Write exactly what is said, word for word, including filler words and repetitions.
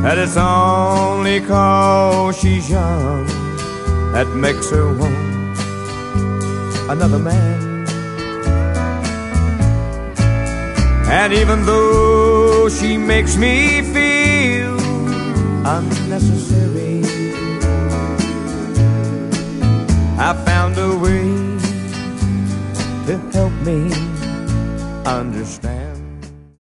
that it's only 'cause she's young that makes her want another man. And even though she makes me feel unnecessary, I found a way to help me understand.